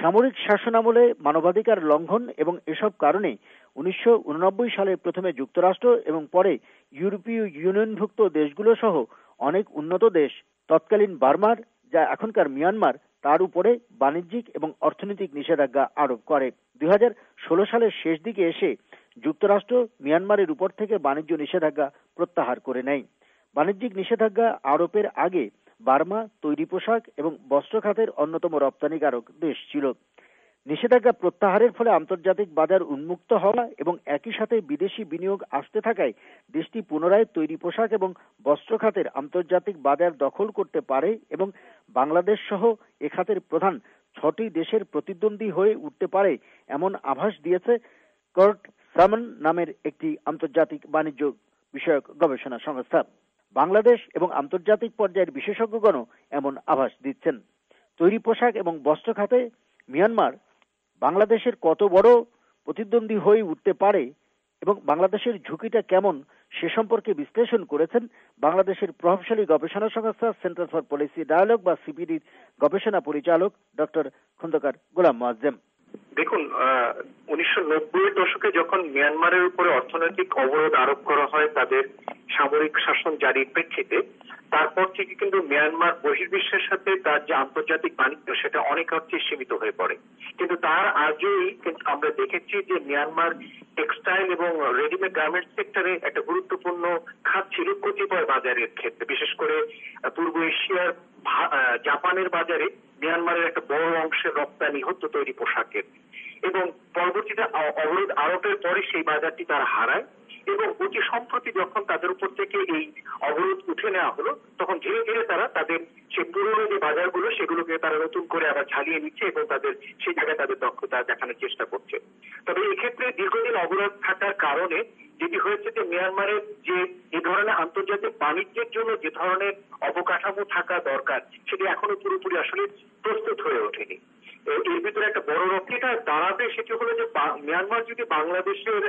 সামরিক শাসনামলে মানবাধিকার লঙ্ঘন এবং এসব কারণে 1989 সালে প্রথমে যুক্তরাষ্ট্র এবং পরে ইউরোপীয় ইউনিয়নভুক্ত দেশগুলো সহ অনেক উন্নত দেশ তৎকালীন বার্মার, যা এখনকার মিয়ানমার, তার উপরে বাণিজ্যিক এবং অর্থনৈতিক নিষেধাজ্ঞা আরোপ করে। 2016 সালের শেষ দিকে এসে যুক্তরাষ্ট্র মিয়ানমারের উপর থেকে বাণিজ্য নিষেধাজ্ঞা প্রত্যাহার করে নেয়। বাণিজ্যিক নিষেধাজ্ঞা আরোপের আগে বার্মা তৈরি পোশাক এবং বস্ত্র খাতের অন্যতম রপ্তানিকারক দেশ ছিল। নিষেধাজ্ঞা প্রত্যাহারের ফলে আন্তর্জাতিক বাজার উন্মুক্ত হওয়া এবং একই সাথে বিদেশি বিনিয়োগ আসতে থাকায় দেশটি পুনরায় তৈরি পোশাক এবং বস্ত্র খাতের আন্তর্জাতিক বাজার দখল করতে পারে এবং বাংলাদেশ সহ এ খাতের প্রধান 6টি দেশের প্রতিদ্বন্দ্বী হয়ে উঠতে পারে এমন আভাস দিয়েছে কার্ট সামন নামের একটি আন্তর্জাতিক বাণিজ্য বিষয়ক গবেষণা সংস্থা। বাংলাদেশ এবং আন্তর্জাতিক পর্যায়ের বিশেষজ্ঞগণও এমন আভাস দিচ্ছেন। তৈরি পোশাক এবং বস্ত্র খাতে মিয়ানমার বাংলাদেশের কত বড় প্রতিদ্বন্দ্বী হয়ে উঠতে পারে এবং বাংলাদেশের ঝুঁকিটা কেমন সে সম্পর্কে বিশ্লেষণ করেছেন বাংলাদেশের প্রভাবশালী গবেষণা সংস্থা সেন্টার ফর পলিসি ডায়ালগ বা সিপিডির গবেষণা পরিচালক ডক্টর খন্দকার গোলাম মোয়াজ্জেম। দেখুন, 1990-এর দশকে যখন মিয়ানমারের উপরে অর্থনৈতিক অবরোধ আরোপ করা হয় তাদের সামরিক শাসন জারির প্রেক্ষিতে, তারপর থেকে কিন্তু মিয়ানমার বহির্বিশ্বের সাথে তার যে আন্তর্জাতিক বাণিজ্য সেটা অনেক অর্থে সীমিত হয়ে পড়ে। কিন্তু তার আগেই কিন্তু আমরা দেখেছি যে মিয়ানমার টেক্সটাইল এবং রেডিমেড গার্মেন্টস সেক্টরে একটা গুরুত্বপূর্ণ খাত ছিল কতিপয় বাজারের ক্ষেত্রে, বিশেষ করে পূর্ব এশিয়ার জাপানের বাজারে মিয়ানমারের একটা বড় অংশের রপ্তানি হতো তৈরি পোশাকের, এবং পরবর্তীতে অবরোধ আরোপের পরে সেই বাজারটি তারা হারায় এবং অতি সম্প্রতি যখন তাদের উপর থেকে এই অবরোধ উঠে নেওয়া হলো তখন ধীরে ধীরে তারা তাদের সেই পুরনো যে বাজারগুলো সেগুলোকে তারা নতুন করে আবার ঝালিয়ে নিচ্ছে এবং তাদের সেই জায়গায় তাদের দক্ষতা দেখানোর চেষ্টা করছে। তবে এক্ষেত্রে দীর্ঘদিন অবরোধ থাকার কারণে যেটি হয়েছে যে মিয়ানমারের যে এই ধরনের আন্তর্জাতিক বাণিজ্যের জন্য যে ধরনের অবকাঠামো থাকা দরকার সেটি এখনো পুরোপুরি আসলে প্রস্তুত হয়ে ওঠেনি। এর ভিতরে একটা বড় রক্ষিটা দাঁড়াবে সেটি হলো যে মিয়ানমার যদি বাংলাদেশের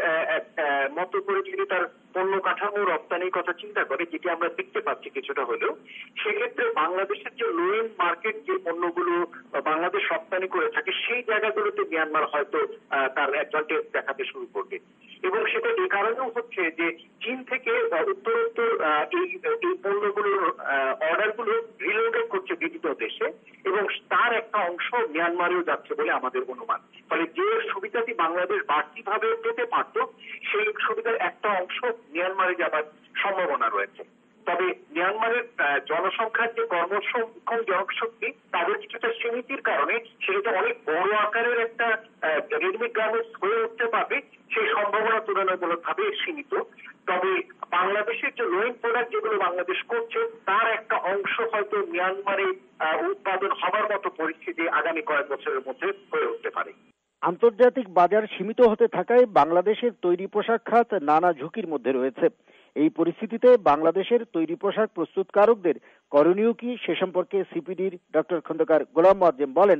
মতো করে যদি তার পণ্য কাঠামো রপ্তানির কথা চিন্তা করে, যেটি আমরা দেখতে পাচ্ছি কিছুটা হলেও, সেক্ষেত্রে বাংলাদেশের যে লোয়েন মার্কেট যে পণ্যগুলো বাংলাদেশ রপ্তানি করে থাকে সেই জায়গাগুলোতে মিয়ানমার হয়তো তার অ্যাডভান্টেজ দেখাতে শুরু করবে। এবং সেটা এই কারণেও হচ্ছে যে চীন থেকে উত্তরোত্তর এই পণ্যগুলোর অর্ডারগুলো রিলোকেট করছে বিভিন্ন দেশে এবং তার একটা অংশ মিয়ানমারেও যাচ্ছে বলে আমাদের অনুমান। ফলে যে সুবিধাটি বাংলাদেশ বাড়তিভাবে পেতে পারত সেই সুবিধার একটা অংশ মিয়ানমারে যাবার সম্ভাবনা রয়েছে। তবে মিয়ানমারের জনসংখ্যার যে কর্মসক্ষম জনশক্তি তাদের কিছুটা সীমিতির কারণে সেটা অনেক বড় আকারের একটা রেডিমেড গার্মেন্টস হয়ে উঠতে পারবে সেই সম্ভাবনা তুলনামূলকভাবে সীমিত। তবে বাংলাদেশের যে লোয়েন প্রোডাক্ট যেগুলো বাংলাদেশ করছে তার একটা অংশ হয়তো মিয়ানমারে উৎপাদন হবার মতো পরিস্থিতি আগামী কয়েক বছরের মধ্যে হয়ে উঠতে পারে। আন্তর্জাতিক বাজার সীমিত হতে থাকায় বাংলাদেশের তৈরি পোশাক খাত নানা ঝুঁকির মধ্যে রয়েছে। এই পরিস্থিতিতে বাংলাদেশের তৈরি পোশাক প্রস্তুতকারকদের করণীয় কি সে সম্পর্কে সিপিডির ডক্টর খন্দকার গোলাম মোয়াজ্জেম বলেন।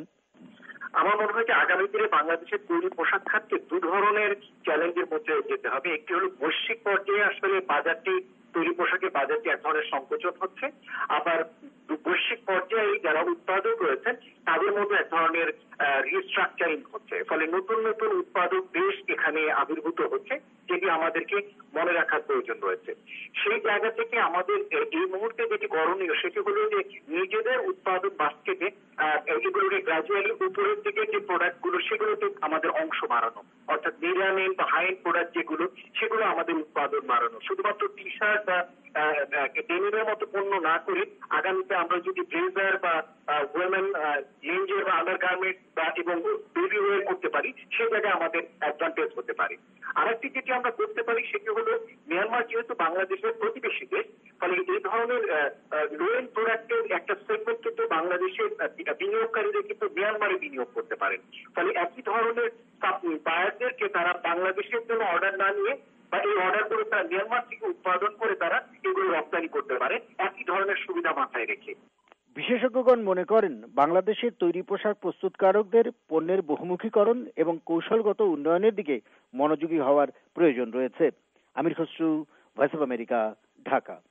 আমার মনে হয় যে আগামী দিনে বাংলাদেশের তৈরি পোশাক খাতকে দু ধরনের চ্যালেঞ্জের মধ্যে যেতে হবে। একটি হলো বৈশ্বিক পর্যায়ে আসলে বাজারটি তৈরি পোশাকের বাজারটি এক ধরনের সংকোচন হচ্ছে, আবার বৈশ্বিক পর্যায়ে যারা উৎপাদক রয়েছেন তাদের মধ্যে এক ধরনের রিস্ট্রাকচারিং হচ্ছে। ফলে নতুন নতুন উৎপাদক দেশ এখানে আবির্ভূত হচ্ছে, যেটি আমাদেরকে মনে রাখার প্রয়োজন রয়েছে। সেই জায়গা থেকে আমাদের এই মুহূর্তে যেটি করণীয় সেটি হলো যে নিজেদের উৎপাদন বাস্কেটে এগুলোকে গ্রাজুয়ালি উপরের দিকে যে প্রোডাক্ট গুলো সেগুলোতে আমাদের অংশ বাড়ানো, অর্থাৎ মিডিয়াম এন্ড বা হাই এন্ড প্রোডাক্ট যেগুলো সেগুলো আমাদের উৎপাদন বাড়ানো। শুধুমাত্র টি শার্ট বা ডেনিমের মতো পণ্য না করে আগামীতে আমরা যদি ব্লেজার বা ওয়েমেন লেঞ্জের বা আন্ডার গার্মেন্ট বা এবং বেবি ওয়্যার করতে পারি সেই জায়গায় আমাদের অ্যাডভান্টেজ হতে পারে। আরেকটি যেটি আমরা করতে পারি সেটি হলো মিয়ানমার যেহেতু বাংলাদেশের প্রতিবেশী দেশ, ফলে এই ধরনের লোয়েন প্রোডাক্টের একটা সেগমেন্ট কিন্তু বাংলাদেশের বিনিয়োগকারীরা কিন্তু মিয়ানমারে বিনিয়োগ করতে পারেন। ফলে একই ধরনের বায়ারদেরকে তারা বাংলাদেশের জন্য অর্ডার না নিয়ে বা এই অর্ডারগুলো তারা মিয়ানমার থেকে উৎপাদন করে তারা এগুলো রপ্তানি করতে পারে একই ধরনের সুবিধা মাথায় রেখে। বিশেষজ্ঞগণ মনে করেন বাংলাদেশের তৈরি পোশাক প্রস্তুতকারকদের পণ্যের বহুমুখীকরণ এবং কৌশলগত উন্নয়নের দিকে মনোযোগী হওয়ার প্রয়োজন রয়েছে। Amir Khasru, voice of America, Dhaka.